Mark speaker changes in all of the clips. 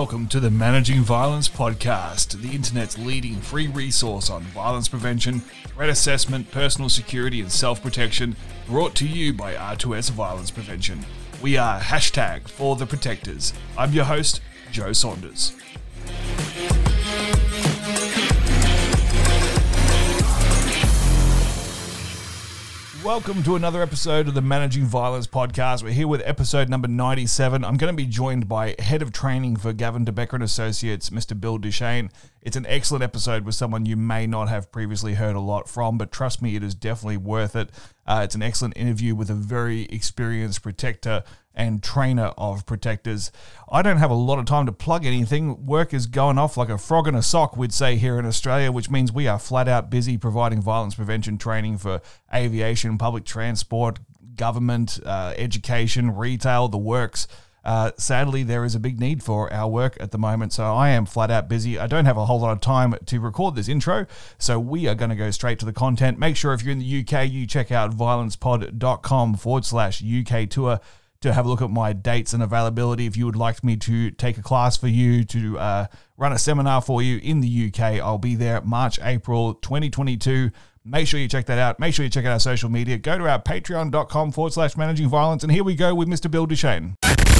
Speaker 1: Welcome to the Managing Violence podcast, the internet's leading free resource on violence prevention, threat assessment, personal security and self-protection, brought to you by R2S Violence Prevention. We are #ForTheProtectors. I'm your host, Joe Saunders. Welcome to another episode of the Managing Violence podcast. We're here with episode number 97. I'm going to be joined by Head of Training for Gavin de Becker and Associates, Mr. Bill Duchesne. It's an excellent episode with someone you may not have previously heard a lot from, but trust me, it is definitely worth it. It's an excellent interview with a very experienced protector and trainer of protectors. I don't have a lot of time to plug anything. Work is going off like a frog in a sock, we'd say here in Australia, which means we are flat out busy providing violence prevention training for aviation, public transport, government, education, retail, the works. Sadly, there is a big need for our work at the moment, so I am flat out busy. I don't have a whole lot of time to record this intro, so we are going to go straight to the content. Make sure if you're in the UK, you check out violencepod.com/UK tour to have a look at my dates and availability. If you would like me to take a class for you, to run a seminar for you in the UK, I'll be there March, April 2022. Make sure you check that out. Make sure you check out our social media. Go to our patreon.com/managing violence. And here we go with Mr. Bill Duchesne.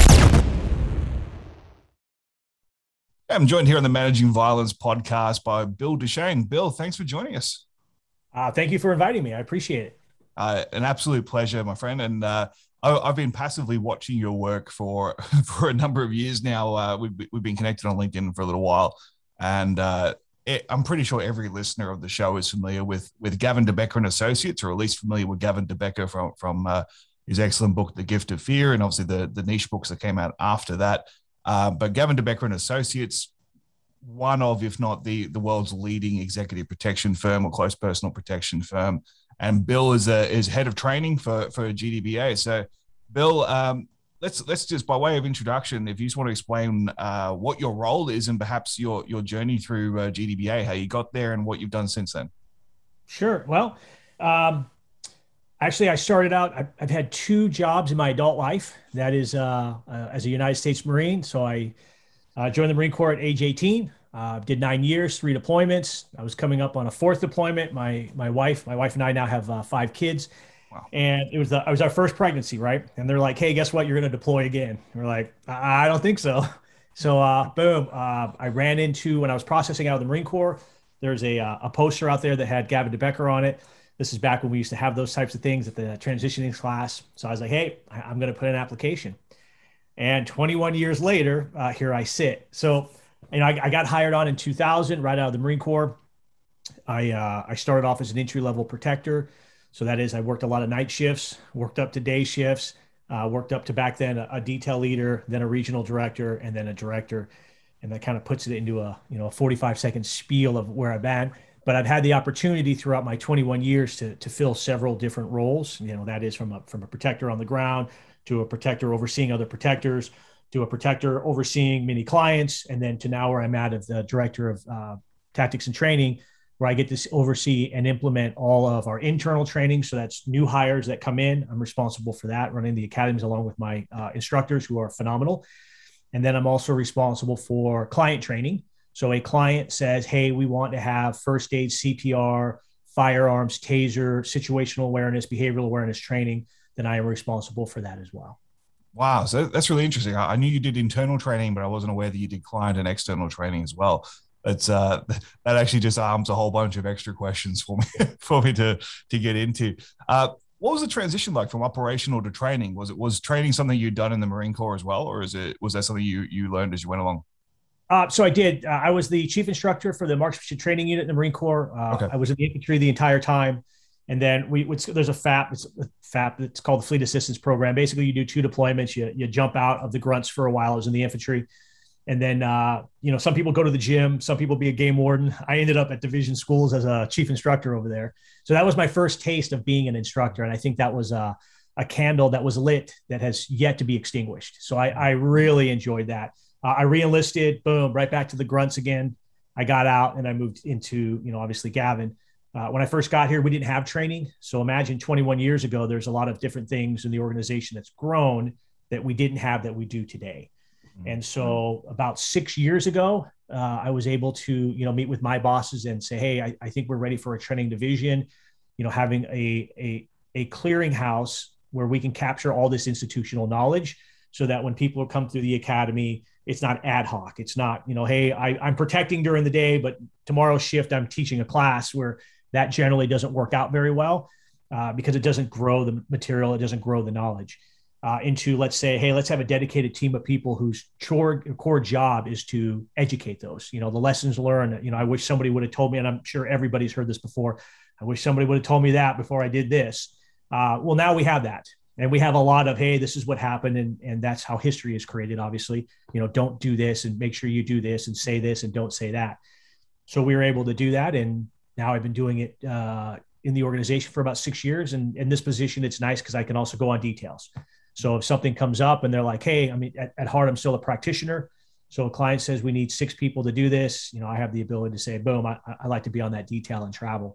Speaker 1: I'm joined here on the Managing Violence podcast by Bill Duchesne. Bill, thanks for joining us.
Speaker 2: Thank you for inviting me. I appreciate it.
Speaker 1: An absolute pleasure, my friend. And I've been passively watching your work for a number of years now. We've been connected on LinkedIn for a little while. And I'm pretty sure every listener of the show is familiar with Gavin de Becker and Associates, or at least familiar with Gavin de Becker from his excellent book, The Gift of Fear, and obviously the niche books that came out after that. But Gavin de Becker and Associates, one of, if not the world's leading executive protection firm or close personal protection firm. And Bill is head of training for GDBA. So, Bill, let's just, by way of introduction, if you just want to explain what your role is and perhaps your journey through GDBA, how you got there and what you've done since then.
Speaker 2: Sure. Well, actually, I started out, I've had two jobs in my adult life. That is as a United States Marine. So I joined the Marine Corps at age 18, did 9 years, 3 deployments. I was coming up on a 4th deployment. My wife and I now have 5 kids. Wow. And it was our first pregnancy, right? And they're like, hey, guess what? You're going to deploy again. And we're like, I don't think so. So boom, I ran into, when I was processing out of the Marine Corps, there's a poster out there that had Gavin de Becker on it. This is back when we used to have those types of things at the transitioning class. So I was like, hey, I'm going to put in an application. And 21 years later, here I sit. So, I got hired on in 2000, right out of the Marine Corps. I started off as an entry-level protector. So that is, I worked a lot of night shifts, worked up to day shifts, worked up to back then a detail leader, then a regional director, and then a director. And that kind of puts it into a 45-second spiel of where I've been. But I've had the opportunity throughout my 21 years to fill several different roles. That is from a protector on the ground to a protector overseeing other protectors, to a protector overseeing many clients, and then to now where I'm at of the director of tactics and training, where I get to oversee and implement all of our internal training. So that's new hires that come in. I'm responsible for that, running the academies along with my instructors who are phenomenal. And then I'm also responsible for client training. So a client says, hey, we want to have first aid, CPR, firearms, taser, situational awareness, behavioral awareness training. Then I am responsible for that as well.
Speaker 1: Wow. So that's really interesting. I knew you did internal training, but I wasn't aware that you did client and external training as well. It's that actually just arms a whole bunch of extra questions for me to get into. What was the transition like from operational to training? Was training something you'd done in the Marine Corps as well, or was that something you learned as you went along?
Speaker 2: So I did. I was the chief instructor for the marksmanship training unit in the Marine Corps. Okay. I was in the infantry the entire time. And then there's a FAP. It's called the Fleet Assistance Program. Basically, you do 2 deployments. You jump out of the grunts for a while. I was in the infantry. And then, some people go to the gym. Some people be a game warden. I ended up at division schools as a chief instructor over there. So that was my first taste of being an instructor. And I think that was a candle that was lit that has yet to be extinguished. So I really enjoyed that. I re-enlisted, boom, right back to the grunts again. I got out and I moved into, obviously Gavin. When I first got here, we didn't have training. So imagine 21 years ago, there's a lot of different things in the organization that's grown that we didn't have that we do today. And so about 6 years ago, I was able to, meet with my bosses and say, hey, I think we're ready for a training division, having a clearinghouse where we can capture all this institutional knowledge so that when people come through the academy, it's not ad hoc. It's not, hey, I'm protecting during the day, but tomorrow's shift, I'm teaching a class, where that generally doesn't work out very well because it doesn't grow the material. It doesn't grow the knowledge. Into, let's say, hey, let's have a dedicated team of people whose core job is to educate those, the lessons learned. I wish somebody would have told me, and I'm sure everybody's heard this before, I wish somebody would have told me that before I did this. Well, now we have that. And we have a lot of, hey, this is what happened. And that's how history is created, obviously. Don't do this, and make sure you do this, and say this, and don't say that. So we were able to do that. And now I've been doing it in the organization for about 6 years. And in this position, it's nice because I can also go on details. So if something comes up and they're like, hey, I mean, at heart, I'm still a practitioner. So a client says we need 6 people to do this. I have the ability to say, boom, I like to be on that detail and travel.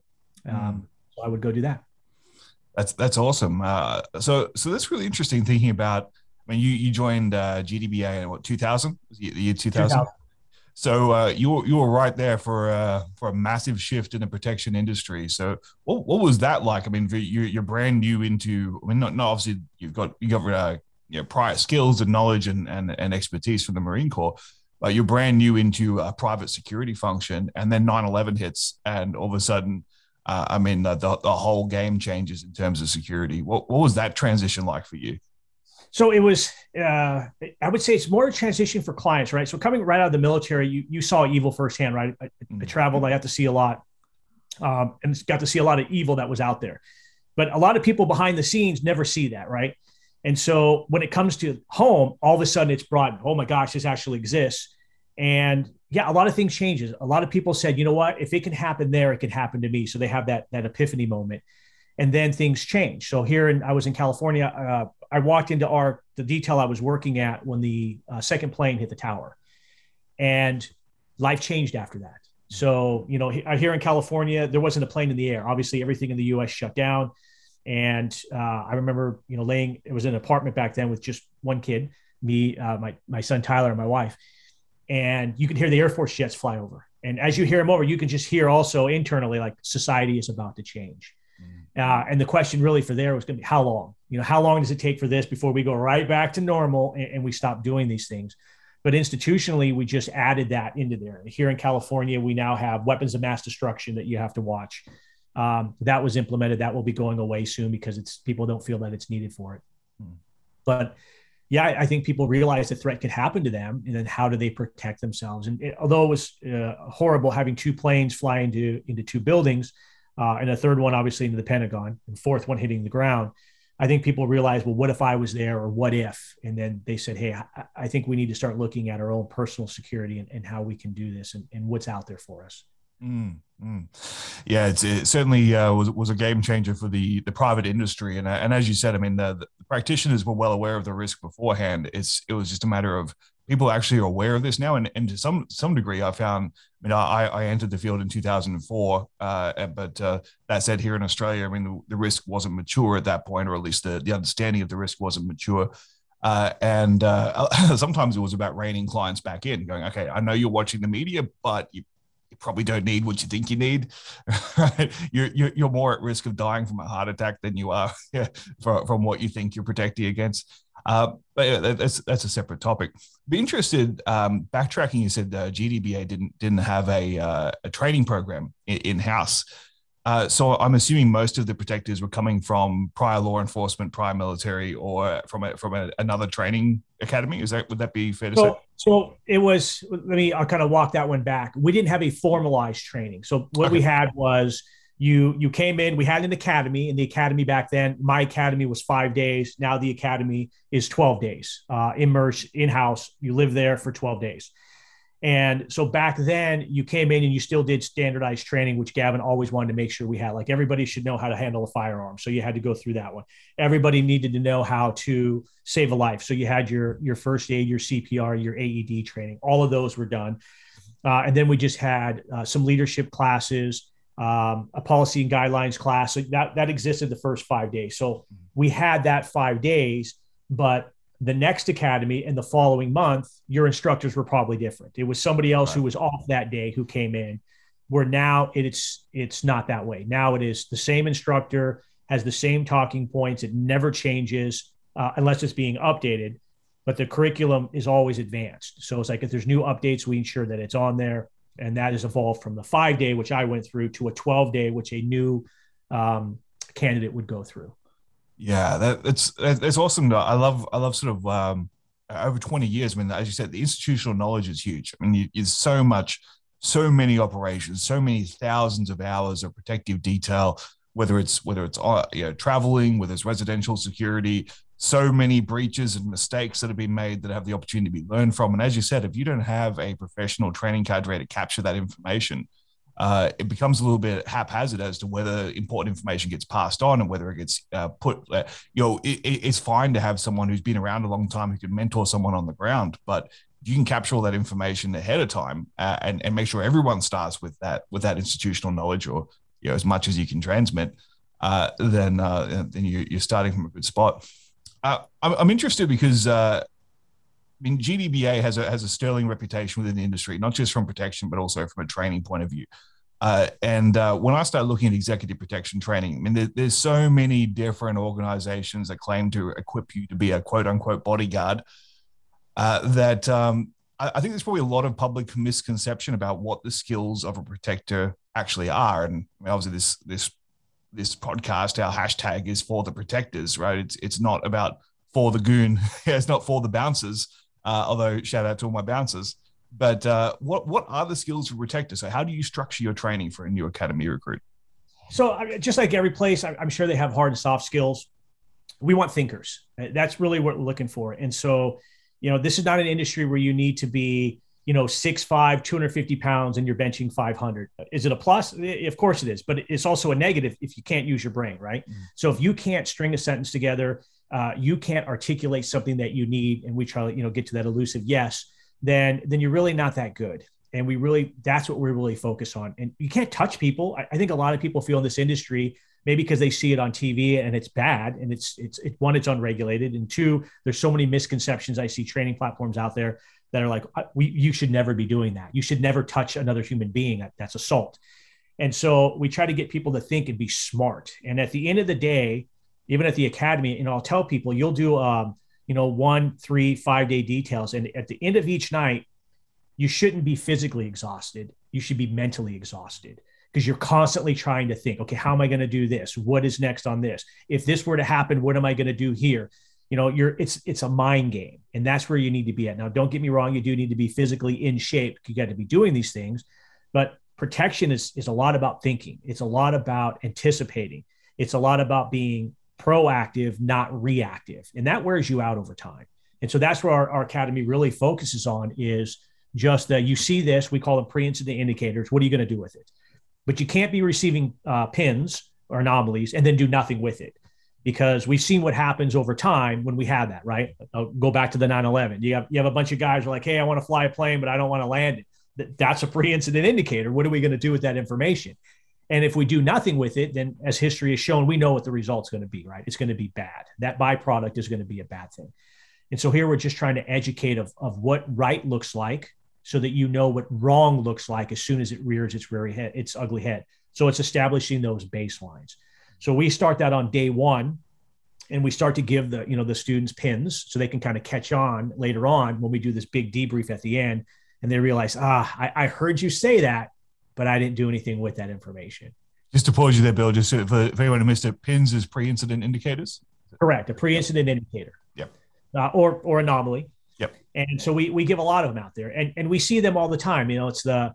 Speaker 2: So I would go do that.
Speaker 1: That's awesome. So that's really interesting thinking about, I mean, you joined GDBA in what, 2000? Was it the year 2000? So you were right there for a massive shift in the protection industry. So what was that like? I mean, you're brand new into, I mean, not obviously you got prior skills and knowledge and expertise from the Marine Corps, but you're brand new into a private security function, and then 9/11 hits, and all of a sudden, the whole game changes in terms of security. What was that transition like for you?
Speaker 2: So it was, I would say it's more a transition for clients, right? So coming right out of the military, you saw evil firsthand, right? I traveled, I got to see a lot, and got to see a lot of evil that was out there. But a lot of people behind the scenes never see that, right? And so when it comes to home, all of a sudden it's brought, oh my gosh, this actually exists. And yeah, a lot of things changes. A lot of people said, you know what, if it can happen there, it can happen to me. So they have that epiphany moment. And then things change. So I was in California. I walked into the detail I was working at when the second plane hit the tower, and life changed after that. So, here in California, there wasn't a plane in the air. Obviously, everything in the U.S. shut down. And I remember, it was an apartment back then with just one kid, me, my son, Tyler, and my wife. And you could hear the Air Force jets fly over. And as you hear them over, you can just hear also internally, like, society is about to change. And the question really for there was going to be how long? How long does it take for this before we go right back to normal and we stop doing these things? But institutionally, we just added that into there. Here in California, we now have weapons of mass destruction that you have to watch. That was implemented. That will be going away soon because people don't feel that it's needed for it. But yeah, I think people realize the threat could happen to them, and then how do they protect themselves? And although it was horrible having 2 planes fly into 2 buildings, and a third one obviously into the Pentagon, and 4th one hitting the ground, I think people realize, well, what if I was there, or what if? And then they said, hey, I think we need to start looking at our own personal security and how we can do this and what's out there for us.
Speaker 1: Yeah, it certainly was a game changer for the private industry, and as you said, I mean, the practitioners were well aware of the risk beforehand. It was just a matter of people actually are aware of this now, and to some degree, I found. I mean, I entered the field in 2004, but that said, here in Australia, I mean, the risk wasn't mature at that point, or at least the understanding of the risk wasn't mature. And sometimes it was about reining clients back in, going, okay, I know you're watching the media, but you probably don't need what you think you need. Right? You're more at risk of dying from a heart attack than you are from what you think you're protecting against. But yeah, that's a separate topic. Be interested, backtracking, you said GDBA didn't have a training program in-house. So I'm assuming most of the protectors were coming from prior law enforcement, prior military, or from another training academy. Would that be fair to say?
Speaker 2: So it was. I'll kind of walk that one back. We didn't have a formalized training. So what we had was you came in. We had an academy, and the academy back then, my academy was 5 days. Now the academy is 12 days, immersed in-house. You live there for 12 days. And so back then you came in and you still did standardized training, which Gavin always wanted to make sure we had. Like, everybody should know how to handle a firearm. So you had to go through that one. Everybody needed to know how to save a life. So you had your first aid, your CPR, your AED training. All of those were done. And then we just had some leadership classes, a policy and guidelines class. So that existed the first 5 days. So we had that 5 days, but the next academy and the following month, your instructors were probably different. It was somebody else who was off that day who came in, where now it's not that way. Now it is the same instructor, has the same talking points. It never changes unless it's being updated, but the curriculum is always advanced. So it's like if there's new updates, we ensure that it's on there. And that has evolved from the 5-day, which I went through, to a 12-day, which a new candidate would go through.
Speaker 1: Yeah, that's awesome. I love sort of over 20 years. I mean, as you said, the institutional knowledge is huge. I mean, there's so many operations, so many thousands of hours of protective detail, whether it's traveling, whether it's residential security, so many breaches and mistakes that have been made that have the opportunity to be learned from. And as you said, if you don't have a professional training cadre to capture that information, it becomes a little bit haphazard as to whether important information gets passed on and whether it gets put. It's fine to have someone who's been around a long time who can mentor someone on the ground, but you can capture all that information ahead of time and make sure everyone starts with that institutional knowledge, or as much as you can transmit. Then you're starting from a good spot. I'm interested because GDBA has a sterling reputation within the industry, not just from protection, but also from a training point of view. And when I start looking at executive protection training, I mean, there's so many different organizations that claim to equip you to be a quote unquote bodyguard that I think there's probably a lot of public misconception about what the skills of a protector actually are. And I mean, obviously this podcast, our hashtag is for the protectors, right? It's not about for the goon. It's not for the bouncers. Although shout out to all my bouncers. But what are the skills for protectors? So how do you structure your training for a new academy recruit?
Speaker 2: So just like every place, I'm sure they have hard and soft skills. We want thinkers. That's really what we're looking for. And so, this is not an industry where you need to be, 6'5", 250 pounds and you're benching 500. Is it a plus? Of course it is, but it's also a negative if you can't use your brain, right? Mm-hmm. So if you can't string a sentence together, you can't articulate something that you need, and we try to, get to that elusive yes, then you're really not that good. And that's what we really focus on. And you can't touch people. I think a lot of people feel in this industry, maybe because they see it on TV and it's bad, and it's one, it's unregulated, and two, there's so many misconceptions. I see training platforms out there that are like, you should never be doing that. You should never touch another human being. That's assault. And so we try to get people to think and be smart. And at the end of the day, even at the academy, I'll tell people, you'll do, 1, 3, 5-day details. And at the end of each night, you shouldn't be physically exhausted. You should be mentally exhausted, because you're constantly trying to think, okay, how am I going to do this? What is next on this? If this were to happen, what am I going to do here? It's a mind game, and that's where you need to be at. Now, don't get me wrong. You do need to be physically in shape. You got to be doing these things, but protection is a lot about thinking. It's a lot about anticipating. It's a lot about being proactive, not reactive. And that wears you out over time. And so that's where our academy really focuses on, is just that you see this, we call them pre-incident indicators. What are you going to do with it? But you can't be receiving pins or anomalies and then do nothing with it, because we've seen what happens over time when we have that, right? I'll go back to the 9/11. You have a bunch of guys who are like, hey, I want to fly a plane, but I don't want to land it. That's a pre-incident indicator. What are we going to do with that information? And if we do nothing with it, then as history has shown, we know what the result's going to be, right? It's going to be bad. That byproduct is going to be a bad thing. And so here we're just trying to educate of what right looks like, so that you know what wrong looks like as soon as it rears its ugly head. So it's establishing those baselines. So we start that on day one, and we start to give the students pins so they can kind of catch on later on when we do this big debrief at the end, and they realize, I heard you say that, but I didn't do anything with that information.
Speaker 1: Just to pause you there, Bill, just for anyone who missed it, pins is pre-incident indicators?
Speaker 2: Correct, a pre-incident indicator.
Speaker 1: Yep.
Speaker 2: Or anomaly.
Speaker 1: Yep.
Speaker 2: And so we give a lot of them out there, and we see them all the time. It's the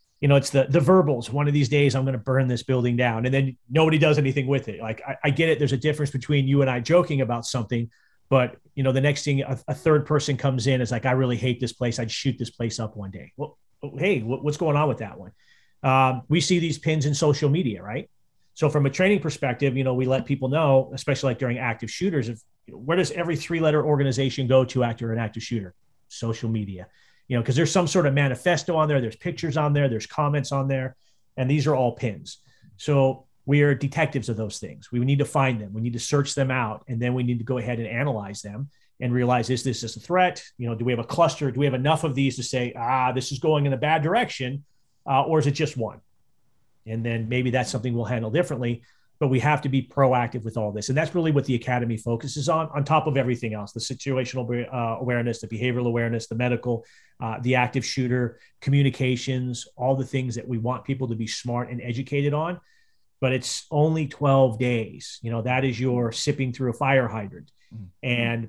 Speaker 2: verbals. One of these days I'm going to burn this building down, and then nobody does anything with it. Like I get it. There's a difference between you and I joking about something, but the next thing a third person comes in is like, I really hate this place. I'd shoot this place up one day. Well, hey, what's going on with that one? We see these pins in social media, right? So from a training perspective, we let people know, especially like during active shooters, where does every 3-letter organization go to after an active shooter? Social media, because there's some sort of manifesto on there. There's pictures on there. There's comments on there. And these are all pins. So we are detectives of those things. We need to find them. We need to search them out. And then we need to go ahead and analyze them and realize, is this a threat? Do we have a cluster? Do we have enough of these to say, this is going in a bad direction? Or is it just one? And then maybe that's something we'll handle differently, but we have to be proactive with all this. And that's really what the Academy focuses on top of everything else, the situational awareness, the behavioral awareness, the medical, the active shooter, communications, all the things that we want people to be smart and educated on. But it's only 12 days. That is your sipping through a fire hydrant. And,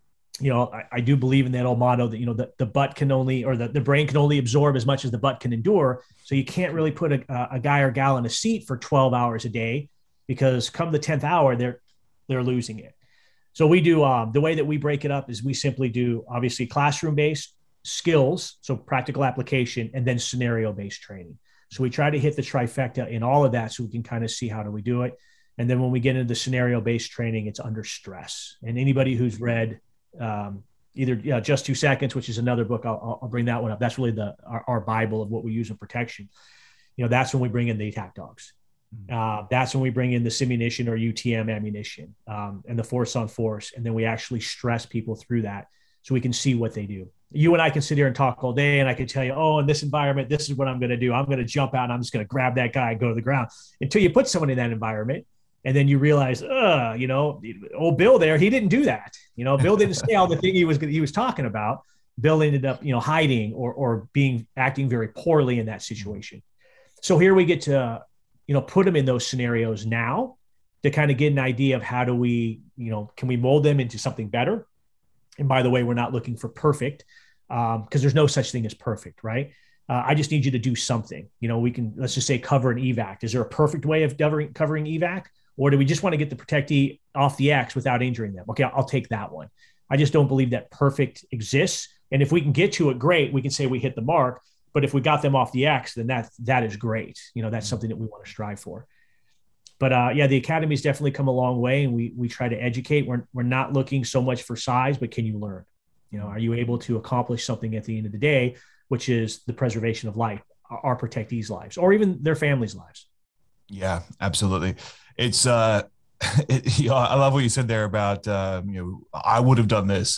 Speaker 2: I do believe in that old motto that, the butt can only, or the brain can only absorb as much as the butt can endure. So you can't really put a guy or gal in a seat for 12 hours a day, because come the 10th hour, they're losing it. So we do, the way that we break it up is we simply do obviously classroom-based skills, so practical application, and then scenario-based training. So we try to hit the trifecta in all of that so we can kind of see how do we do it. And then when we get into the scenario-based training, it's under stress. And anybody who's read either Just 2 Seconds, which is another book, I'll bring that one up. That's really our Bible of what we use in protection. That's when we bring in the attack dogs. That's when we bring in the simunition or UTM ammunition, and the force on force. And then we actually stress people through that so we can see what they do. You and I can sit here and talk all day, and I can tell you, in this environment, this is what I'm going to do. I'm going to jump out and I'm just going to grab that guy and go to the ground, until you put someone in that environment. And then you realize, old Bill there, he didn't do that. Bill didn't say all the thing he was talking about. Bill ended up, hiding or acting very poorly in that situation. So here we get to, put them in those scenarios now to kind of get an idea of how do we, can we mold them into something better? And by the way, we're not looking for perfect, because there's no such thing as perfect, right? I just need you to do something. We can, let's just say, cover an evac. Is there a perfect way of covering evac? Or do we just want to get the protectee off the X without injuring them? Okay, I'll take that one. I just don't believe that perfect exists. And if we can get to it, great. We can say we hit the mark. But if we got them off the X, then that is great. That's something that we want to strive for. But the Academy's definitely come a long way, and we try to educate. We're not looking so much for size, but can you learn? Are you able to accomplish something at the end of the day, which is the preservation of life, our protectees' lives, or even their families' lives?
Speaker 1: Yeah, absolutely. It's I love what you said there about I would have done this.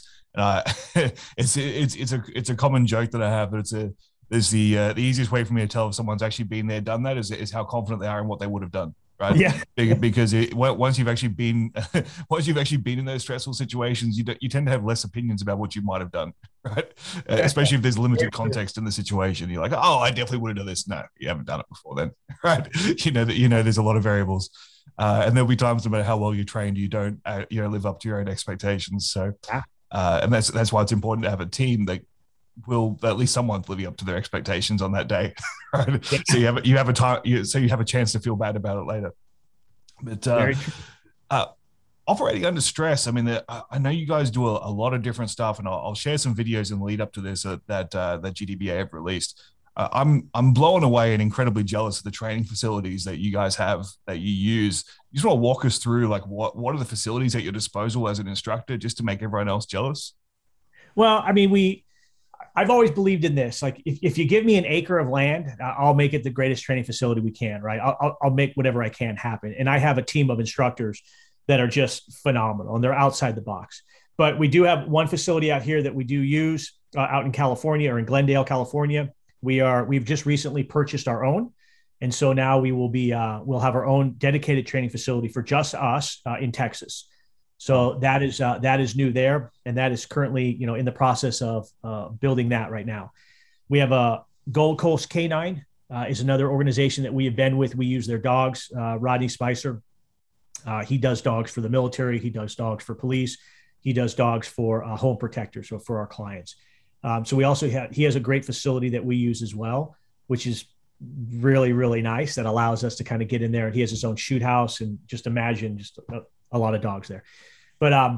Speaker 1: It's a common joke that I have, but it's the easiest way for me to tell if someone's actually been there, done that, is how confident they are in what they would have done. Right.
Speaker 2: Yeah.
Speaker 1: Because once you've actually been in those stressful situations, you tend to have less opinions about what you might have done. Right. Especially if there's limited context in the situation. You're like, I definitely would have done this. No, you haven't done it before then. Right. There's a lot of variables. And there'll be times no matter how well you're trained, you don't live up to your own expectations. So, and that's why it's important to have a team that will at least someone's living up to their expectations on that day, right? Yeah. So you have a chance to feel bad about it later. But operating under stress, I mean, I know you guys do a lot of different stuff, and I'll share some videos in the lead up to this that GDBA have released. I'm blown away and incredibly jealous of the training facilities that you guys have that you use. You just want to walk us through, like, what are the facilities at your disposal as an instructor, just to make everyone else jealous?
Speaker 2: Well, I mean, I've always believed in this. Like, if you give me an acre of land, I'll make it the greatest training facility we can, right? I'll make whatever I can happen. And I have a team of instructors that are just phenomenal, and they're outside the box. But we do have one facility out here that we do use out in California, or in Glendale, California. We've just recently purchased our own. And so now we'll have our own dedicated training facility for just us in Texas. So that is new there, and that is currently in the process of building that right now. We have a Gold Coast Canine is another organization that we have been with. We use their dogs. Rodney Spicer, he does dogs for the military. He does dogs for police. He does dogs for home protectors, so for our clients. So he has a great facility that we use as well, which is really, really nice. That allows us to kind of get in there. He has his own shoot house, and just imagine a lot of dogs there. But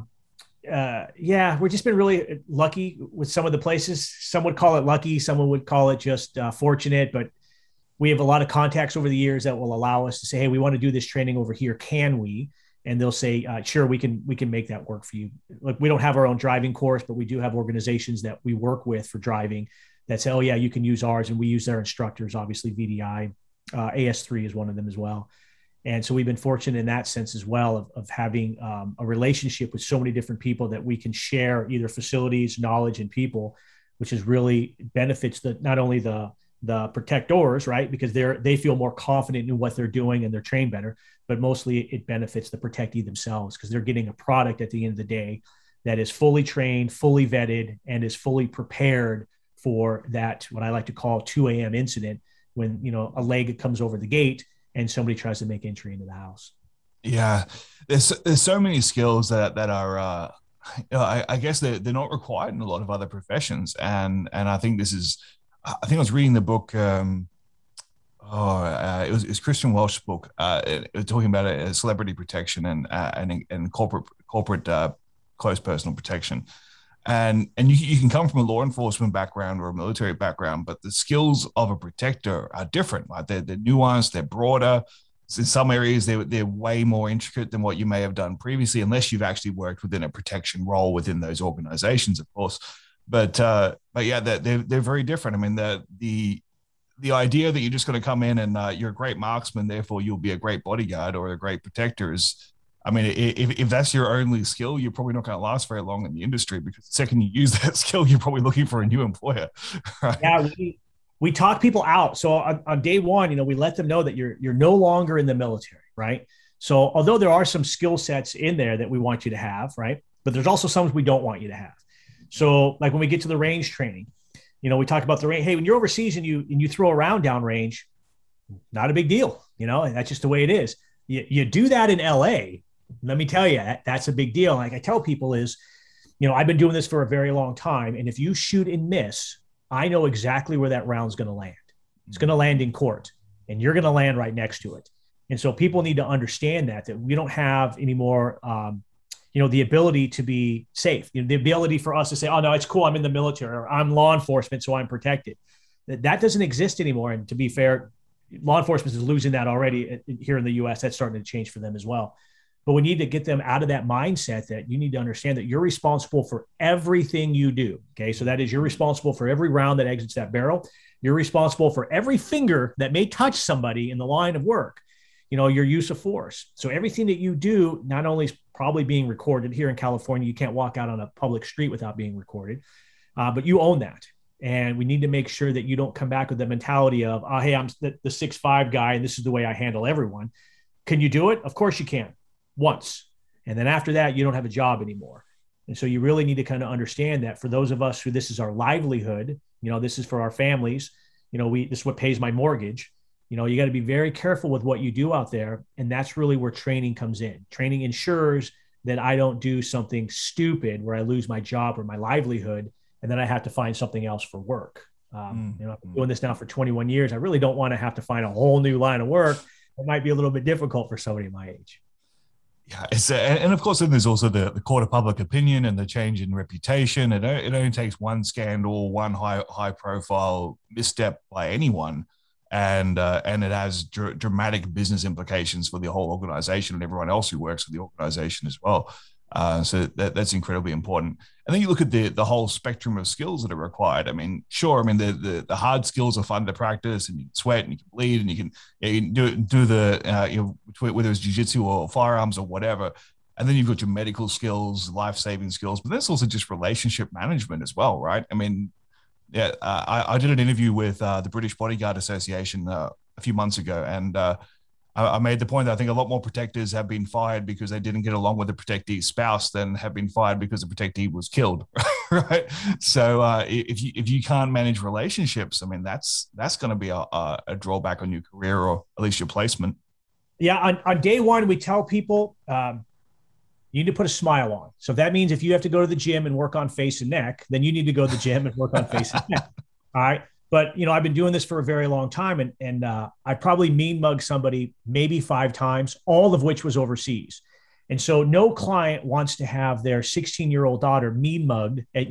Speaker 2: we've just been really lucky with some of the places. Some would call it lucky, someone would call it just fortunate, but we have a lot of contacts over the years that will allow us to say, hey, we want to do this training over here. Can we? And they'll say, sure, we can make that work for you. Like, we don't have our own driving course, but we do have organizations that we work with for driving that say, oh yeah, you can use ours. And we use their instructors, obviously VDI, AS3 is one of them as well. And so we've been fortunate in that sense as well of having a relationship with so many different people that we can share either facilities, knowledge, and people, which is really benefits not only the protectors, right? Because they feel more confident in what they're doing and they're trained better, but mostly it benefits the protectee themselves because they're getting a product at the end of the day that is fully trained, fully vetted, and is fully prepared for that, what I like to call 2 a.m. incident when, a leg comes over the gate and somebody tries to make entry into the house.
Speaker 1: Yeah. There's so many skills that are, I guess they're not required in a lot of other professions. And I think I think I was reading the book, it was Christian Welch's book, talking about celebrity protection and corporate close personal protection. And you can come from a law enforcement background or a military background, but the skills of a protector are different. Right? They're nuanced, they're broader. So in some areas, they're way more intricate than what you may have done previously, unless you've actually worked within a protection role within those organizations, of course. But yeah, they're very different. I mean, the idea that you're just going to come in and you're a great marksman, therefore you'll be a great bodyguard or a great protector is, I mean, if that's your only skill, you're probably not going to last very long in the industry because the second you use that skill, you're probably looking for a new employer. Right?
Speaker 2: Yeah, we talk people out. So on day one, we let them know that you're no longer in the military, right? So although there are some skill sets in there that we want you to have, right? But there's also some we don't want you to have. So like when we get to the range training, we talk about the range. Hey, when you're overseas and you throw a round down range, not a big deal. And that's just the way it is. You do that in LA. Let me tell you, that's a big deal. Like I tell people is, I've been doing this for a very long time. And if you shoot and miss, I know exactly where that round's going to land. It's going to land in court and you're going to land right next to it. And so people need to understand that we don't have anymore, the ability to be safe, the ability for us to say, oh no, it's cool. I'm in the military or I'm law enforcement, so I'm protected. That doesn't exist anymore. And to be fair, law enforcement is losing that already here in the US. That's starting to change for them as well. But we need to get them out of that mindset that you need to understand that you're responsible for everything you do. Okay. So that is, you're responsible for every round that exits that barrel. You're responsible for every finger that may touch somebody in the line of work, your use of force. So everything that you do, not only is probably being recorded here in California, you can't walk out on a public street without being recorded, but you own that. And we need to make sure that you don't come back with the mentality of, oh, hey, I'm the 6'5" guy, and this is the way I handle everyone. Can you do it? Of course you can. Once. And then after that, you don't have a job anymore. And so you really need to kind of understand that for those of us who this is our livelihood, this is for our families, this is what pays my mortgage. You got to be very careful with what you do out there. And that's really where training comes in. Training ensures that I don't do something stupid where I lose my job or my livelihood, and then I have to find something else for work. I've been doing this now for 21 years. I really don't want to have to find a whole new line of work. It might be a little bit difficult for somebody my age.
Speaker 1: Yeah, and of course, then there's also the court of public opinion and the change in reputation. It only takes one scandal, one high profile misstep by anyone, and it has dramatic business implications for the whole organization and everyone else who works with the organization as well. So that's incredibly important. And then you look at the whole spectrum of skills that are required. I mean, sure. I mean, the hard skills are fun to practice, and you can sweat and you can bleed and you can do the whether it's jiu-jitsu or firearms or whatever. And then you've got your medical skills, life-saving skills, but there's also just relationship management as well, right? I mean, yeah, I did an interview with the British Bodyguard Association a few months ago, and I made the point that I think a lot more protectors have been fired because they didn't get along with the protectee's spouse than have been fired because the protectee was killed, right? So if you can't manage relationships, I mean, that's going to be a drawback on your career or at least your placement.
Speaker 2: Yeah, on day one, we tell people you need to put a smile on. So if that means if you have to go to the gym and work on face and neck, then you need to go to the gym and work on face and neck. All right. But, I've been doing this for a very long time, and I probably mean mugged somebody maybe 5 times, all of which was overseas. And so no client wants to have their 16-year-old daughter mean mugged at,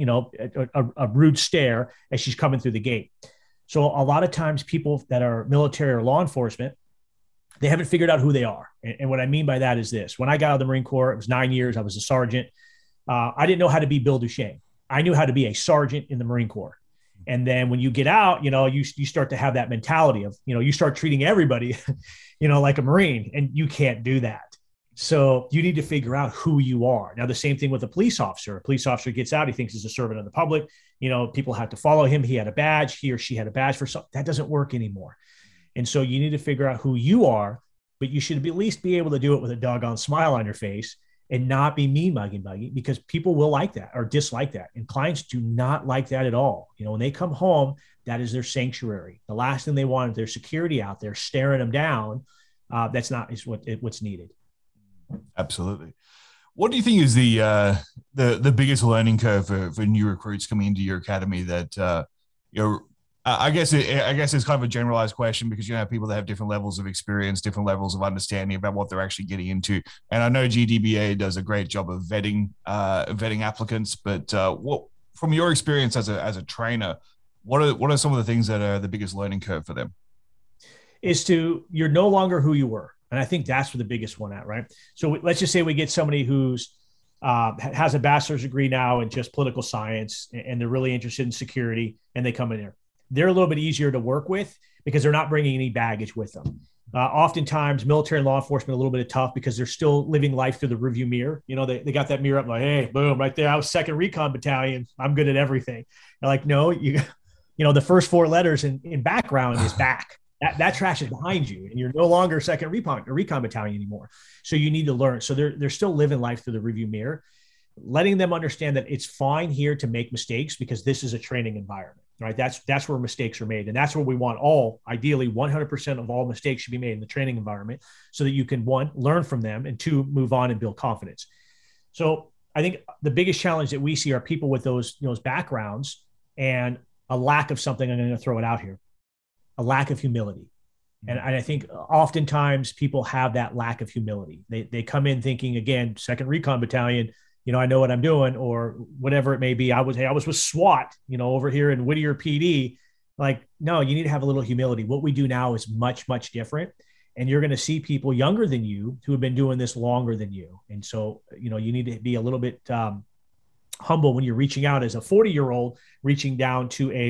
Speaker 2: a rude stare as she's coming through the gate. So a lot of times people that are military or law enforcement, they haven't figured out who they are. And what I mean by that is this. When I got out of the Marine Corps, it was 9 years. I was a sergeant. I didn't know how to be Bill Duchesne. I knew how to be a sergeant in the Marine Corps. And then when you get out, you start to have that mentality of, you start treating everybody, like a Marine, and you can't do that. So you need to figure out who you are. Now, the same thing with a police officer. A police officer gets out, he thinks he's a servant of the public. People have to follow him. He had a badge, he or she had a badge for something. That doesn't work anymore. And so you need to figure out who you are, but you should at least be able to do it with a doggone smile on your face and not be mean mugging, because people will like that or dislike that. And clients do not like that at all. When they come home, that is their sanctuary. The last thing they want is their security out there staring them down. That's not what's needed.
Speaker 1: Absolutely. What do you think is the biggest learning curve for new recruits coming into your academy that I guess it's kind of a generalized question, because you have people that have different levels of experience, different levels of understanding about what they're actually getting into. And I know GDBA does a great job of vetting applicants, but what, from your experience as a trainer, what are some of the things that are the biggest learning curve for them?
Speaker 2: You're no longer who you were. And I think that's where the biggest one at, right? So let's just say we get somebody who's has a bachelor's degree now in just political science, and they're really interested in security, and they come in here. They're a little bit easier to work with because they're not bringing any baggage with them. Oftentimes, military and law enforcement are a little bit tough because they're still living life through the rearview mirror. They got that mirror up like, hey, boom, right there. I was 2nd Recon Battalion. I'm good at everything. They're like, no, the first 4 letters in background is back. That trash is behind you, and you're no longer 2nd Recon Battalion anymore. So you need to learn. So they're still living life through the rearview mirror, letting them understand that it's fine here to make mistakes because this is a training environment, right? That's where mistakes are made. And that's where we want ideally 100% of all mistakes should be made in the training environment, so that you can, 1, learn from them, and 2, move on and build confidence. So I think the biggest challenge that we see are people with those backgrounds and a lack of something. I'm going to throw it out here. A lack of humility. And I think oftentimes people have that lack of humility. They come in thinking, again, 2nd Recon Battalion, I know what I'm doing, or whatever it may be. I was with SWAT, over here in Whittier PD. Like, no, you need to have a little humility. What we do now is much, much different. And you're going to see people younger than you who have been doing this longer than you. And so, you need to be a little bit humble when you're reaching out as a 40-year-old, reaching out to say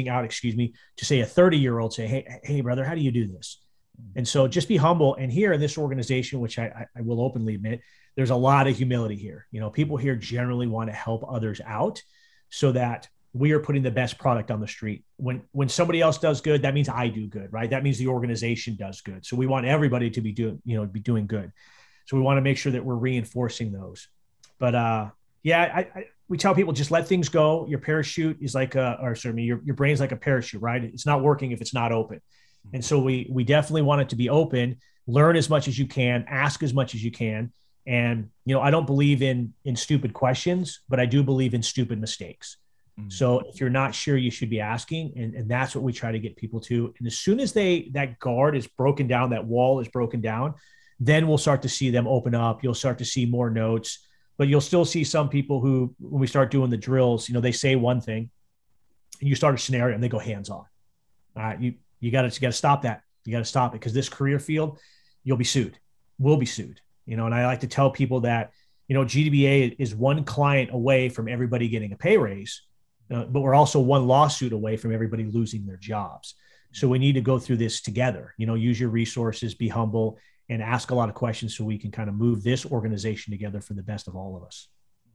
Speaker 2: a 30-year-old, say, hey, brother, how do you do this? And so just be humble. And here in this organization, which I will openly admit, there's a lot of humility here. People here generally want to help others out so that we are putting the best product on the street. When somebody else does good, that means I do good, right? That means the organization does good. So we want everybody to be doing good. So we want to make sure that we're reinforcing those. But we tell people, just let things go. Your parachute is like your brain's like a parachute, right? It's not working if it's not open. And so we definitely want it to be open. Learn as much as you can, ask as much as you can. And, I don't believe in stupid questions, but I do believe in stupid mistakes. Mm-hmm. So if you're not sure, you should be asking. And that's what we try to get people to. And as soon as that guard is broken down, that wall is broken down, then we'll start to see them open up. You'll start to see more notes. But you'll still see some people who, when we start doing the drills, they say one thing, and you start a scenario and they go hands on. All right, you got to stop that. You got to stop it, because this career field, you'll be sued. We'll be sued. And I like to tell people that, GDBA is one client away from everybody getting a pay raise, but we're also one lawsuit away from everybody losing their jobs. So we need to go through this together. Use your resources, be humble, and ask a lot of questions so we can kind of move this organization together for the best of all of us.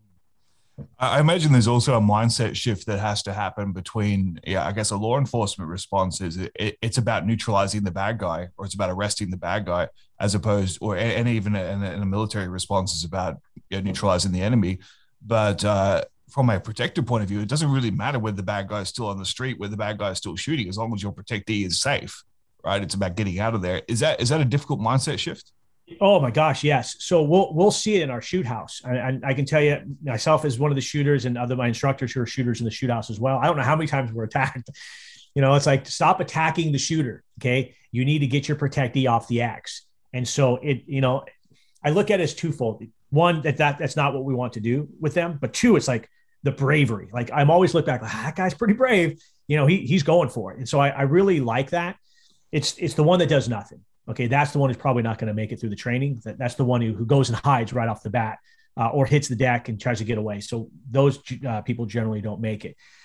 Speaker 1: I imagine there's also a mindset shift that has to happen between, I guess, a law enforcement response is it's about neutralizing the bad guy, or it's about arresting the bad guy, as opposed, and even in a military response is about neutralizing the enemy. But from a protective point of view, it doesn't really matter whether the bad guy is still on the street, whether the bad guy is still shooting, as long as your protectee is safe. Right, it's about getting out of there. Is that a difficult mindset shift?
Speaker 2: Oh my gosh, yes. So we'll see it in our shoot house. I can tell you, myself as one of the shooters, and my instructors who are shooters in the shoot house as well. I don't know how many times we're attacked. It's like, stop attacking the shooter. Okay, you need to get your protectee off the X. And so I look at it as twofold. One, that's not what we want to do with them, but 2, it's like the bravery. Like, I'm always look back, like, that guy's pretty brave. He's going for it. And so I really like that. It's the one that does nothing. Okay, that's the one who's probably not going to make it through the training. That's the one who goes and hides right off the bat, or hits the deck and tries to get away. So those people generally don't make it.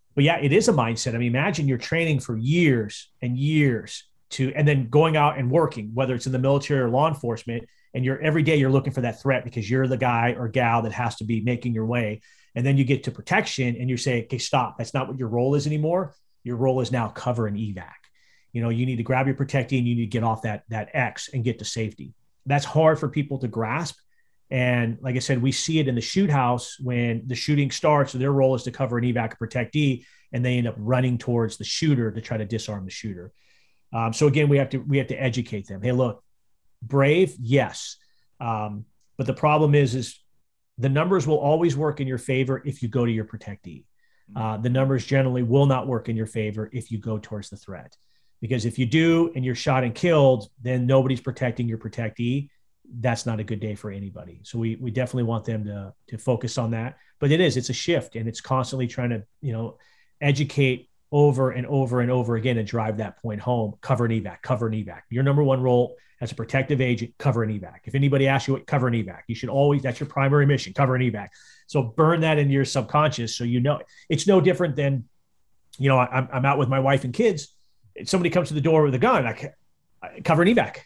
Speaker 2: But yeah, it is a mindset. I mean, imagine you're training for years and years and then going out and working, whether it's in the military or law enforcement, and every day you're looking for that threat because you're the guy or gal that has to be making your way. And then you get to protection and you say, okay, stop. That's not what your role is anymore. Your role is now cover and evac. You need to grab your protectee and you need to get off that X and get to safety. That's hard for people to grasp. And like I said, we see it in the shoot house when the shooting starts. So their role is to cover and evac and protectee, and they end up running towards the shooter to try to disarm the shooter. So again, we have to educate them. Hey, look, brave, yes, but the problem is the numbers will always work in your favor if you go to your protectee. The numbers generally will not work in your favor if you go towards the threat, because if you do and you're shot and killed, then nobody's protecting your protectee. That's not a good day for anybody. So we definitely want them to focus on that. But it's a shift, and it's constantly trying to, educate over and over and over again and drive that point home. Cover and evac. Your number one role as a protective agent, cover and evac. If anybody asks you what cover and evac, you should always, that's your primary mission, cover and evac. So burn that into your subconscious. So, it's no different than, I'm out with my wife and kids. Somebody comes to the door with a gun, I cover and evac.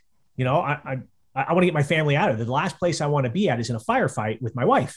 Speaker 2: I want to get my family out of it. The last place I want to be at is in a firefight with my wife.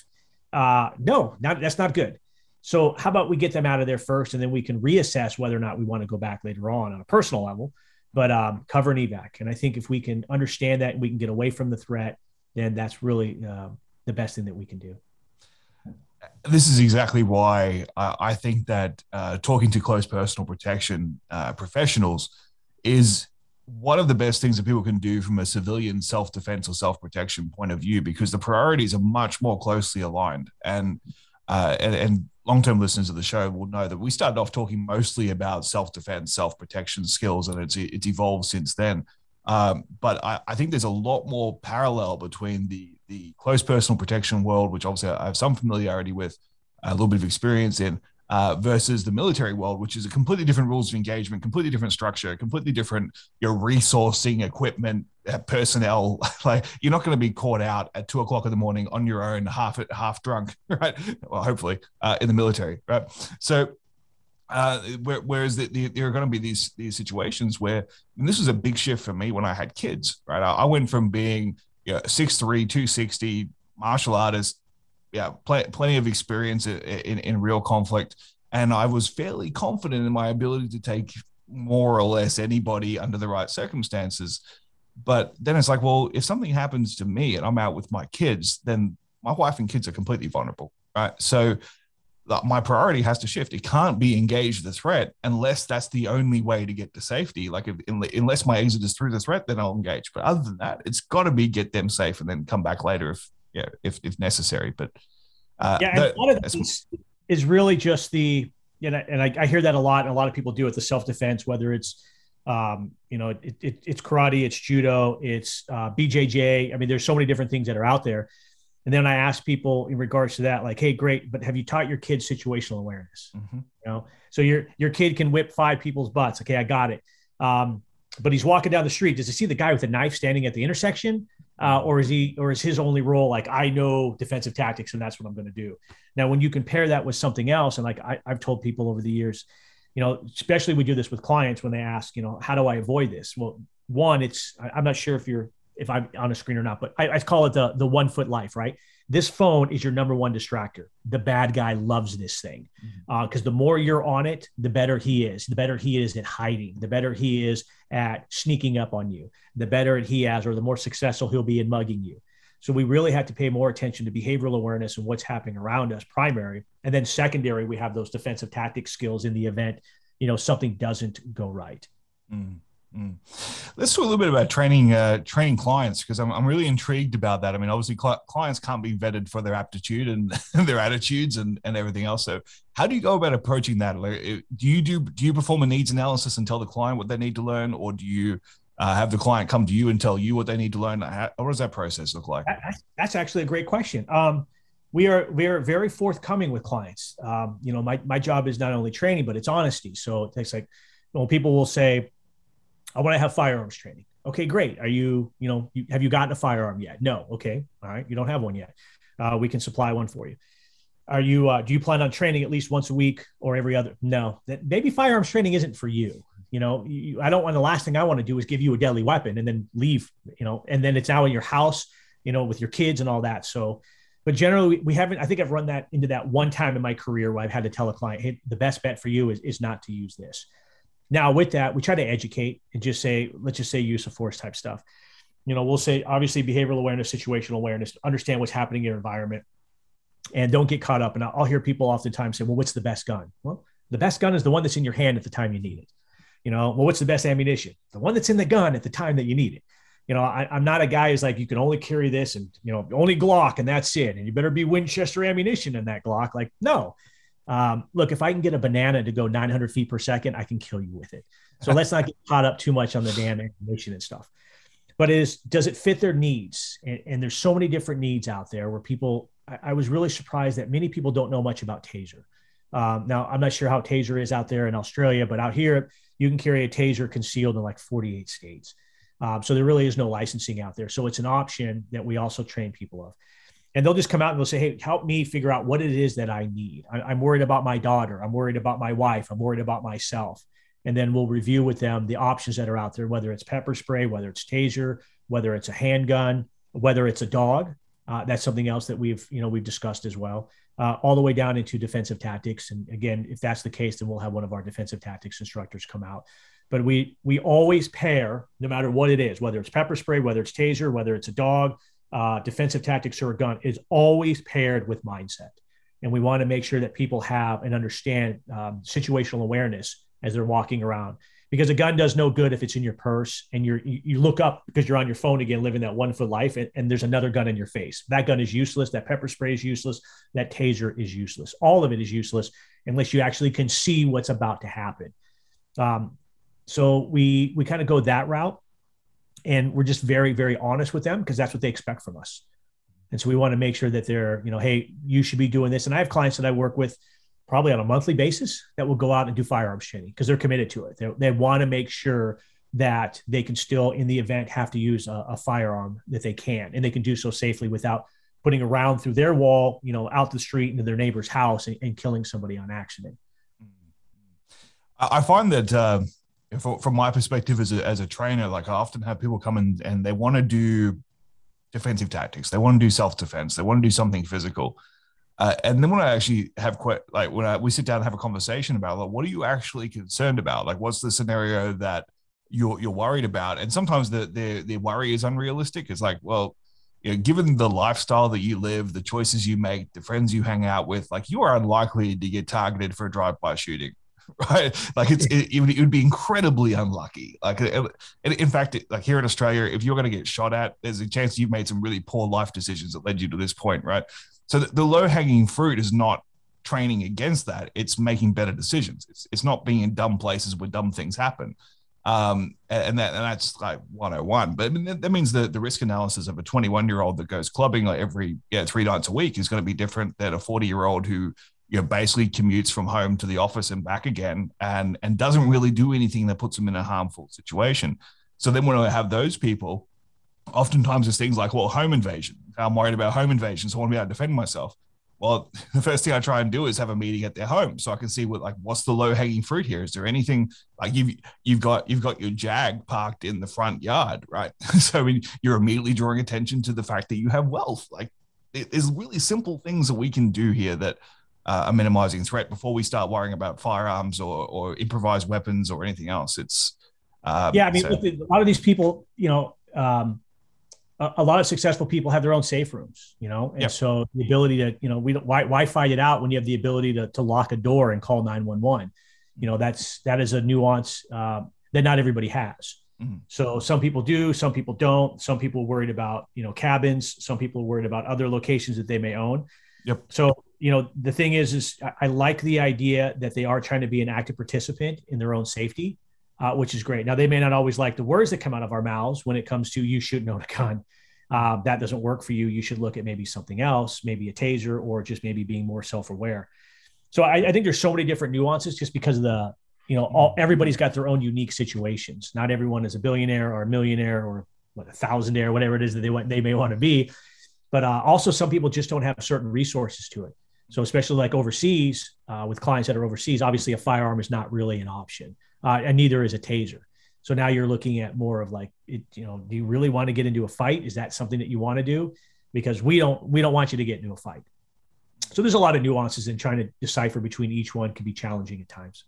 Speaker 2: That's not good. So how about we get them out of there first, and then we can reassess whether or not we want to go back later on a personal level, but cover and evac. And I think if we can understand that and we can get away from the threat, then that's really the best thing that we can do.
Speaker 1: This is exactly why I think that talking to close personal protection professionals is one of the best things that people can do from a civilian self-defense or self-protection point of view, because the priorities are much more closely aligned. And long-term listeners of the show will know that we started off talking mostly about self-defense, self-protection skills, and it's evolved since then. But I think there's a lot more parallel between the close personal protection world, which obviously I have some familiarity with, a little bit of experience in, versus the military world, which is a completely different rules of engagement, completely different structure, completely different resourcing, equipment, personnel. Like, you're not going to be caught out at 2:00 in the morning on your own, half drunk, right? Well, hopefully, in the military, right? So, whereas there are going to be these situations where, and this was a big shift for me when I had kids, right? I went from being 6'3", 260 martial artist, plenty of experience in real conflict, and I was fairly confident in my ability to take more or less anybody under the right circumstances. But then it's like, well, if something happens to me and I'm out with my kids, then my wife and kids are completely vulnerable, right? So my priority has to shift. It can't be engage the threat unless that's the only way to get to safety. Like, unless my exit is through the threat, then I'll engage. But other than that, it's got to be get them safe and then come back later if necessary. But
Speaker 2: a lot of this is really just I hear that a lot, and a lot of people do it, the self-defense, whether it's it's karate, it's judo, it's BJJ. I mean, there's so many different things that are out there. And then I ask people in regards to that, like, hey, great, but have you taught your kids situational awareness? Mm-hmm. So your kid can whip 5 people's butts. Okay, I got it. But he's walking down the street. Does he see the guy with the knife standing at the intersection? Or is his only role, like, I know defensive tactics and that's what I'm going to do? Now, when you compare that with something else, and like I've told people over the years, especially we do this with clients when they ask, how do I avoid this? Well, one, I'm not sure if I'm on a screen or not, but I call it the 1 foot life, right? This phone is your number one distractor. The bad guy loves this thing because the more you're on it, the better he is. The better he is at hiding. The better he is at sneaking up on you. The better he has, or the more successful he'll be in mugging you. So we really have to pay more attention to behavioral awareness and what's happening around us, primary. And then secondary, we have those defensive tactics skills in the event, something doesn't go right.
Speaker 1: Mm. Let's talk a little bit about training clients, because I'm really intrigued about that. I mean, obviously clients can't be vetted for their aptitude and their attitudes and everything else. So how do you go about approaching that? Like, do you perform a needs analysis and tell the client what they need to learn, or do you have the client come to you and tell you what they need to learn? What does that process look like?
Speaker 2: That's actually a great question. We are very forthcoming with clients. My job is not only training, but it's honesty. So it's like, people will say, I want to have firearms training. Okay, great. Are you have you gotten a firearm yet? No. Okay. All right. You don't have one yet. We can supply one for you. do you plan on training at least once a week or every other? No, that maybe firearms training isn't for you. I don't want, the last thing I want to do is give you a deadly weapon and then leave, and then it's now in your house, with your kids and all that. So, but generally we haven't, I think I've run that into that one time in my career where I've had to tell a client, hey, the best bet for you is not to use this. Now with that, we try to educate and just say, let's just say use of force type stuff. We'll say, obviously behavioral awareness, situational awareness, understand what's happening in your environment and don't get caught up. And I'll hear people oftentimes say, well, what's the best gun? Well, the best gun is the one that's in your hand at the time you need it. Well, what's the best ammunition? The one that's in the gun at the time that you need it. I'm not a guy who's like, you can only carry this and, only Glock and that's it. And you better be Winchester ammunition in that Glock. Like, no. Look, if I can get a banana to go 900 feet per second, I can kill you with it. So let's not get caught up too much on the damn ammunition and stuff. But does it fit their needs? And there's so many different needs out there where people, I was really surprised that many people don't know much about Taser. Now, I'm not sure how Taser is out there in Australia, but out here, you can carry a Taser concealed in like 48 states. So there really is no licensing out there. So it's an option that we also train people of. And they'll just come out and they'll say, hey, help me figure out what it is that I need. I'm worried about my daughter. I'm worried about my wife. I'm worried about myself. And then we'll review with them the options that are out there, whether it's pepper spray, whether it's Taser, whether it's a handgun, whether it's a dog. That's something else that we've discussed as well, all the way down into defensive tactics. And again, if that's the case, then we'll have one of our defensive tactics instructors come out. But we always pair, no matter what it is, whether it's pepper spray, whether it's Taser, whether it's a dog, defensive tactics or a gun, is always paired with mindset. And we want to make sure that people have and understand situational awareness as they're walking around, because a gun does no good if it's in your purse and you look up because you're on your phone again, living that 1 foot life, and there's another gun in your face. That gun is useless. That pepper spray is useless. That Taser is useless. All of it is useless unless you actually can see what's about to happen. So we kind of go that route, and we're just very, very honest with them because that's what they expect from us. And so we want to make sure that they're, hey, you should be doing this. And I have clients that I work with probably on a monthly basis that will go out and do firearms training because they're committed to it. They want to make sure that they can still, in the event, have to use a firearm, that they can, and they can do so safely without putting a round through their wall, out the street into their neighbor's house and killing somebody on accident.
Speaker 1: I find that from my perspective as a trainer, like I often have people come in and they want to do defensive tactics. They want to do self-defense. They want to do something physical. And then when I actually have we sit down and have a conversation about, like, what are you actually concerned about? Like, what's the scenario that you're worried about? And sometimes the worry is unrealistic. It's like, well, given the lifestyle that you live, the choices you make, the friends you hang out with, like, you are unlikely to get targeted for a drive-by shooting, right? Like it would be incredibly unlucky. Like, in fact, like here in Australia, if you're going to get shot at, there's a chance you've made some really poor life decisions that led you to this point, right? So the low-hanging fruit is not training against that. It's making better decisions. It's not being in dumb places where dumb things happen. And that's like 101. But I mean, that means the risk analysis of a 21-year-old that goes clubbing like every 3 nights a week is going to be different than a 40-year-old who basically commutes from home to the office and back again and doesn't really do anything that puts them in a harmful situation. So then when I have those people, oftentimes it's things like, well, home invasion. I'm worried about home invasion, so I want to be able to defend myself. Well, the first thing I try and do is have a meeting at their home so I can see what's the low hanging fruit here. Is there anything like you've got your Jag parked in the front yard, right? So I mean, you're immediately drawing attention to the fact that you have wealth. Like, there's really simple things that we can do here that are minimizing threat before we start worrying about firearms or improvised weapons or anything else. It's
Speaker 2: I mean, a lot of these people, a lot of successful people have their own safe rooms, and yep. So the ability to, why fight it out when you have the ability to lock a door and call 911? That is a nuance that not everybody has. Mm-hmm. So some people do, some people don't. Some people are worried about, cabins. Some people are worried about other locations that they may own.
Speaker 1: Yep.
Speaker 2: So, the thing is I like the idea that they are trying to be an active participant in their own safety. Which is great. Now, they may not always like the words that come out of our mouths when it comes to you shouldn't own a gun. That doesn't work for you. You should look at maybe something else, maybe a Taser, or just maybe being more self-aware. So I think there's so many different nuances just because of everybody's got their own unique situations. Not everyone is a billionaire or a millionaire or a thousandaire, whatever it is that they may want to be. But also some people just don't have certain resources to it. So especially like overseas, with clients that are overseas, obviously a firearm is not really an option, and neither is a taser. So now you're looking at more of like, do you really want to get into a fight? Is that something that you want to do? Because we don't want you to get into a fight. So there's a lot of nuances in trying to decipher between each one can be challenging at times.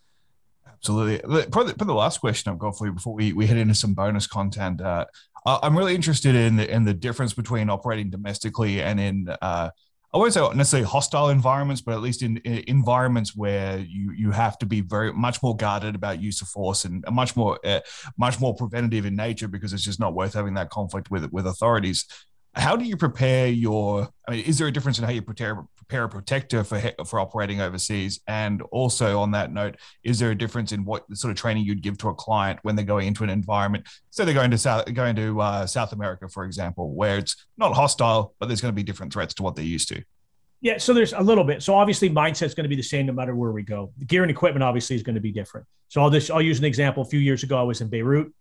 Speaker 1: Absolutely. Probably the last question I've got for you before we head into some bonus content. I'm really interested in the difference between operating domestically and in I won't say necessarily hostile environments, but at least in environments where you have to be very much more guarded about use of force and much more preventative in nature, because it's just not worth having that conflict with authorities. How do you prepare is there a difference in how you prepare a protector for operating overseas? And also on that note, is there a difference in what sort of training you'd give to a client when they're going into an environment? So they're going to South America, for example, where it's not hostile, but there's going to be different threats to what they're used to.
Speaker 2: Yeah, so there's a little bit. So obviously mindset's going to be the same no matter where we go. The gear and equipment obviously is going to be different. So I'll use an example. A few years ago, I was in Beirut.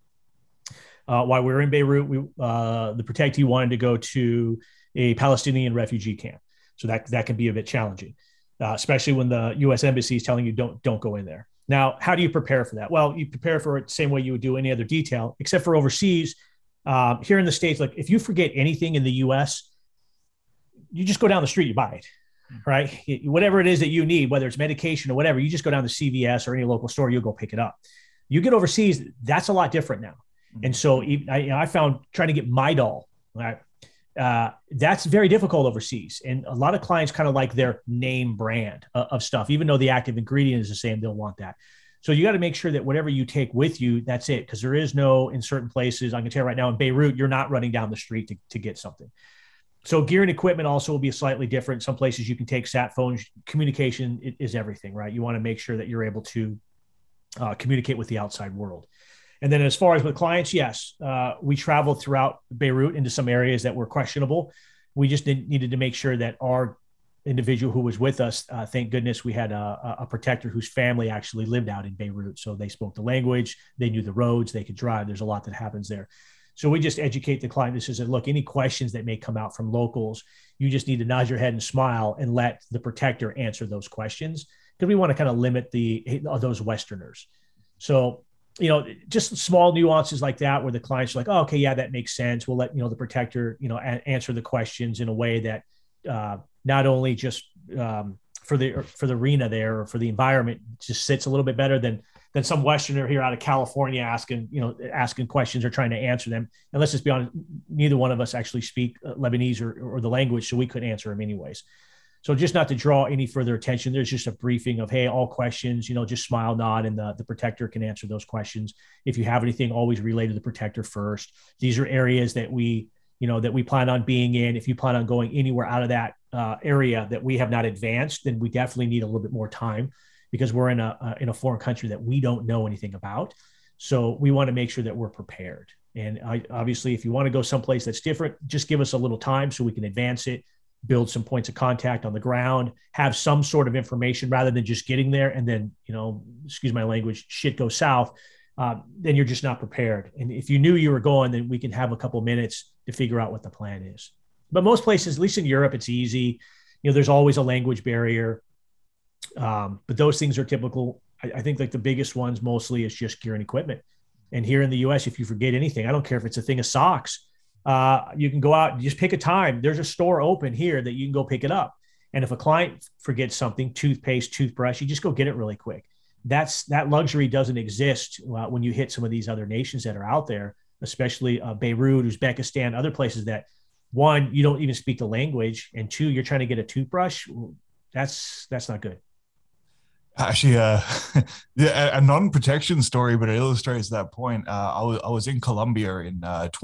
Speaker 2: While we were in Beirut, the protectee wanted to go to a Palestinian refugee camp. So that can be a bit challenging, especially when the U.S. Embassy is telling you don't go in there. Now, how do you prepare for that? Well, you prepare for it the same way you would do any other detail, except for overseas. Here in the States, like if you forget anything in the U.S., you just go down the street, you buy it, right? Whatever it is that you need, whether it's medication or whatever, you just go down to CVS or any local store, you'll go pick it up. You get overseas, that's a lot different now. And so I found trying to get Midol, right? That's very difficult overseas. And a lot of clients kind of like their name brand of stuff, even though the active ingredient is the same, they'll want that. So you got to make sure that whatever you take with you, that's it. Because there is no, in certain places, I can tell you right now in Beirut, you're not running down the street to get something. So gear and equipment also will be slightly different. Some places you can take sat phones. Communication is everything, right? You want to make sure that you're able to communicate with the outside world. And then as far as with clients, yes, we traveled throughout Beirut into some areas that were questionable. We just needed to make sure that our individual who was with us, thank goodness we had a protector whose family actually lived out in Beirut. So they spoke the language, they knew the roads, they could drive. There's a lot that happens there. So we just educate the client. This is, look, any questions that may come out from locals, you just need to nod your head and smile and let the protector answer those questions, because we want to kind of limit those Westerners. So, just small nuances like that where the client's like, oh, okay, yeah, that makes sense. We'll let, the protector, answer the questions in a way that not only just for the arena there or for the environment just sits a little bit better than some Westerner here out of California asking questions or trying to answer them. And let's just be honest, neither one of us actually speak Lebanese or the language, so we couldn't answer them anyways. So just not to draw any further attention, there's just a briefing of, hey, all questions, just smile, nod, and the protector can answer those questions. If you have anything, always relay to the protector first. These are areas that we plan on being in. If you plan on going anywhere out of that area that we have not advanced, then we definitely need a little bit more time, because we're in a foreign country that we don't know anything about. So we want to make sure that we're prepared. And obviously, if you want to go someplace that's different, just give us a little time so we can advance it, build some points of contact on the ground, have some sort of information rather than just getting there. And then, excuse my language, shit goes south. Then you're just not prepared. And if you knew you were going, then we can have a couple minutes to figure out what the plan is. But most places, at least in Europe, it's easy. There's always a language barrier. But those things are typical. I think like the biggest ones mostly is just gear and equipment. And here in the US, if you forget anything, I don't care if it's a thing of socks, you can go out and just pick a time. There's a store open here that you can go pick it up. And if a client forgets something, toothpaste, toothbrush, you just go get it really quick. That luxury doesn't exist when you hit some of these other nations that are out there, especially Beirut, Uzbekistan, other places that, one, you don't even speak the language, and two, you're trying to get a toothbrush. That's not good.
Speaker 1: Actually, a non-protection story, but it illustrates that point. I was in Colombia in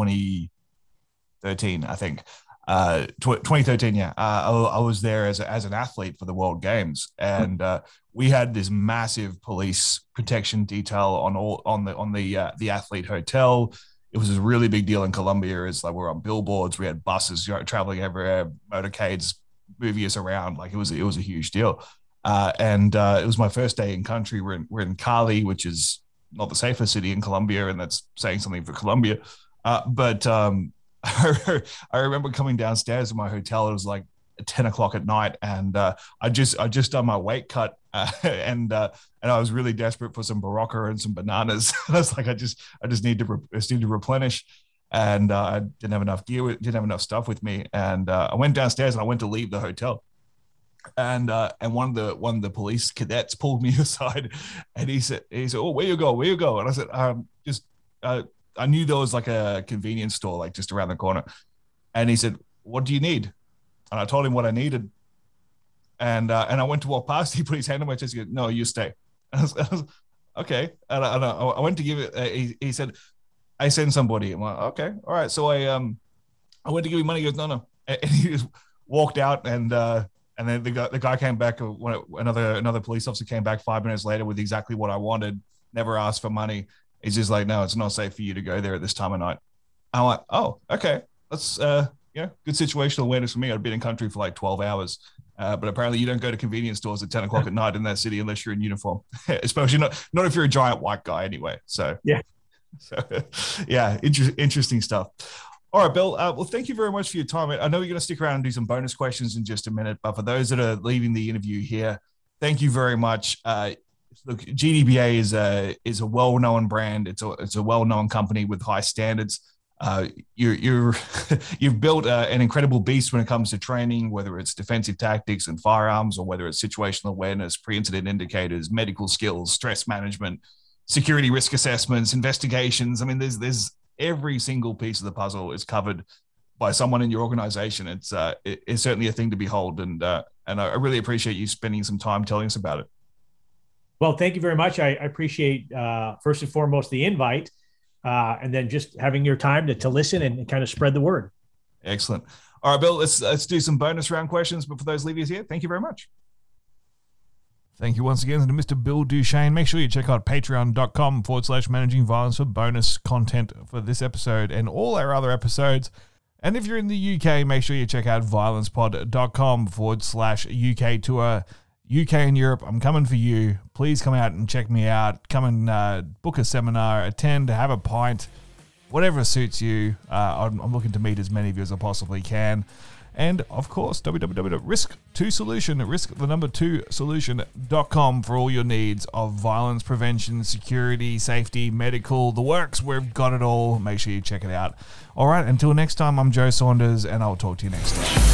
Speaker 1: 2013, I think. 2013, yeah. I was there as an athlete for the World Games, and we had this massive police protection detail on the athlete hotel. It was a really big deal in Colombia. It's like we're on billboards, we had buses traveling everywhere, motorcades moving us around. Like it was a huge deal. And it was my first day in country. We're in Cali, which is not the safest city in Colombia, and that's saying something for Colombia. But I remember coming downstairs in my hotel. It was like at 10 o'clock at night, and I just done my weight cut, and I was really desperate for some Barocca and some bananas. I was like, I just need to replenish, and I didn't have enough gear, didn't have enough stuff with me, and I went downstairs and I went to leave the hotel. And one of the police cadets pulled me aside, and he said, "Oh, where you go? And I said, I knew there was like a convenience store like just around the corner." And he said, "What do you need?" And I told him what I needed. And I went to walk past. He put his hand on my chest. He goes, "No, you stay." And I was okay. And I went to give it. He said, "I send somebody." I'm like, "Okay, all right." So I went to give him money. He goes, "No." And he just walked out, and then the guy came back. Another police officer came back 5 minutes later with exactly what I wanted. Never asked for money. He's just like, "No, it's not safe for you to go there at this time of night." I'm like, "Oh, okay. That's good situational awareness for me." I'd been in country for like 12 hours. But apparently you don't go to convenience stores at 10 o'clock at night in that city unless you're in uniform, especially not if you're a giant white guy anyway. So, interesting stuff. All right, Bill. Well, thank you very much for your time. I know you're going to stick around and do some bonus questions in just a minute, but for those that are leaving the interview here, thank you very much. Look, GDBA is a well-known brand. It's a well-known company with high standards. You've built an incredible beast when it comes to training, whether it's defensive tactics and firearms, or whether it's situational awareness, pre-incident indicators, medical skills, stress management, security risk assessments, investigations. I mean, there's every single piece of the puzzle is covered by someone in your organization. It's certainly a thing to behold, and I really appreciate you spending some time telling us about it.
Speaker 2: Well, thank you very much. I appreciate first and foremost the invite. And then just having your time to listen and kind of spread the word.
Speaker 1: Excellent. All right, Bill, let's do some bonus round questions. But for those leavers here, thank you very much. Thank you once again to Mr. Bill Duchesne. Make sure you check out patreon.com/managing violence for bonus content for this episode and all our other episodes. And if you're in the UK, make sure you check out violencepod.com/UK tour. UK and Europe, I'm coming for you. Please come out and check me out. Come and book a seminar, attend, have a pint, whatever suits you. I'm looking to meet as many of you as I possibly can. And, of course, www.risk2solution.com for all your needs of violence prevention, security, safety, medical, the works. We've got it all. Make sure you check it out. All right, until next time, I'm Joe Saunders, and I'll talk to you next time.